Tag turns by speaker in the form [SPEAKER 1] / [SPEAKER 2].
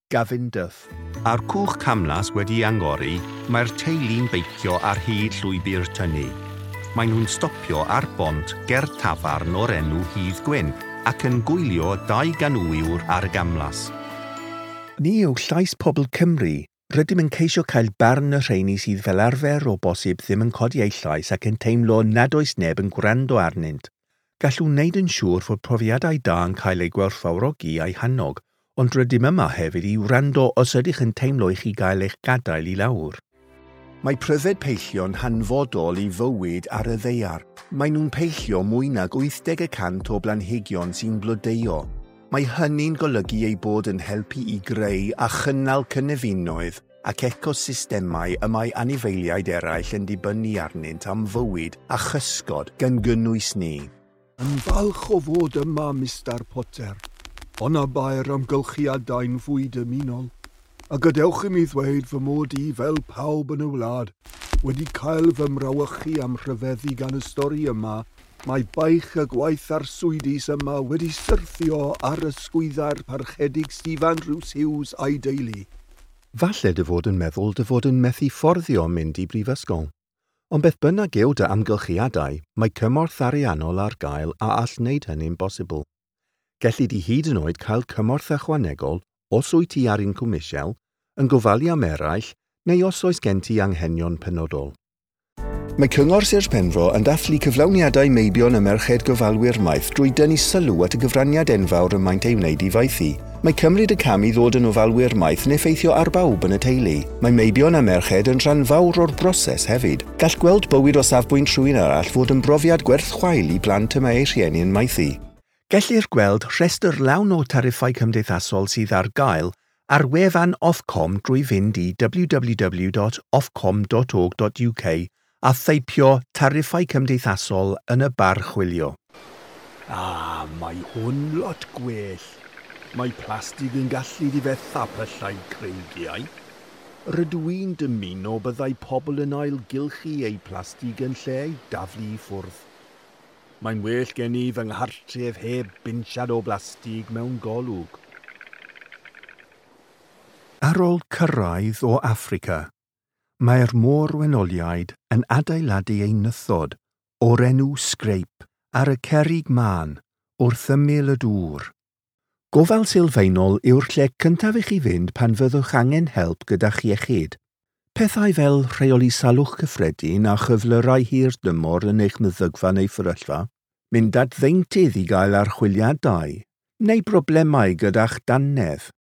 [SPEAKER 1] Gavin Duff.
[SPEAKER 2] Ar cwch camlas wedi angori, mae'r teulu'n beicio ar hyd llwybr tynnu. Maen nhw'n stopio ar bont ger tafarn o'r enw Hydd Gwyn ac yn gwylio 2 ganwyr ar y gamlas.
[SPEAKER 1] Ni yw llais pobl Cymru, rydym yn ceisio cael barn y rheini sydd fel arfer o bosib ddim yn codi eu llais ac yn teimlo nad oes neb yn gwrando arnynt. Gallwn wneud yn siŵr fod profiadau da yn cael ei gwerthfawrogi a'i hannog, ond rydym yma hefyd i wrando os ydych yn teimlo i chi gael eich gadael i lawr. Mae pryfed peillio'n hanfodol i fywyd ar y ddaear. Maen nhw'n peillio mwy nag 80% o blanhigion sy'n blodeuo. Mae hynny'n golygu ei bod yn helpu i greu a chynnal cynefinoedd ac ecosystemau y mae anifeiliaid eraill yn dibynnu arnynt am fywyd a chysgod gan gynnwys ni.
[SPEAKER 3] Yn falch o fod yma, Mr. Potter. Ona bai'r amgylchiadau'n fwy dymunol. A gadewch i mi ddweud fy mod i fel pawb yn y wlad wedi cael fy mrawychu am rhyfeddu gan y stori yma. Mae baich y gwaith arswydus yma wedi syrthio ar ysgwyddau'r parchedig Stephen Rhys Hughes a'i deulu.
[SPEAKER 1] Falle dy fod yn meddwl dy fod yn methu fforddio mynd i brifysgol. Ond beth bynnag yw dy amgylchiadau, mae cymorth ariannol ar gael a all wneud hynny'n bosibl. Gelli di hyd yn oed cael cymorth ychwanegol os wyt ti ar un cwmisiel, yn gofalu am eraill, neu os oes gen ti anghenion penodol. Mae Cyngor Sir Penfro yn dathlu cyflawniadau meibion y merched gofalwyr maeth drwy dynnu sylw at y gyfraniad enfawr y maent ei wneud i faethu. Mae cymryd y cam i ddod yn ofalwyr maeth yn effeithio ar bawb yn y teulu. Mae meibion a merched yn rhan fawr o'r broses hefyd. Gall gweld bywyd o safbwynt rhywun arall fod yn brofiad gwerth chwael i blant y mae ei rhieni yn maethu. Gellir gweld rhestr lawn o tariffau cymdeithasol sydd ar gael ar wefan Ofcom drwy fynd i www.ofcom.org.uk a theipio tariffau cymdeithasol yn y bar chwilio.
[SPEAKER 3] Mae hwn lot gwell. Mae plastig yn gallu difetha pyllau creigiau. Rydw i'n dymuno byddai pobl yn ailgylchu eu plastig yn lle ei daflu i ffwrdd. Mae'n well gen i fy nghartref heb binsiad o blastig mewn golwg.
[SPEAKER 1] Ar ôl cyrraedd o Affrica, mae'r môr wenoliaid yn adeiladu ei nythod o'r enw Scrape ar y cerrig mân wrth ymyl y dŵr. Gofal sylfaenol yw'r lle cyntaf i chi fynd pan fyddwch angen help gyda'ch iechyd. Pethau fel rheoli salwch cyffredin a chyflyrau hir dymor yn eich meddygfa neu fferyllfa, mynd at ddeintydd i gael archwiliad dau, neu broblemau gyda'ch dannedd.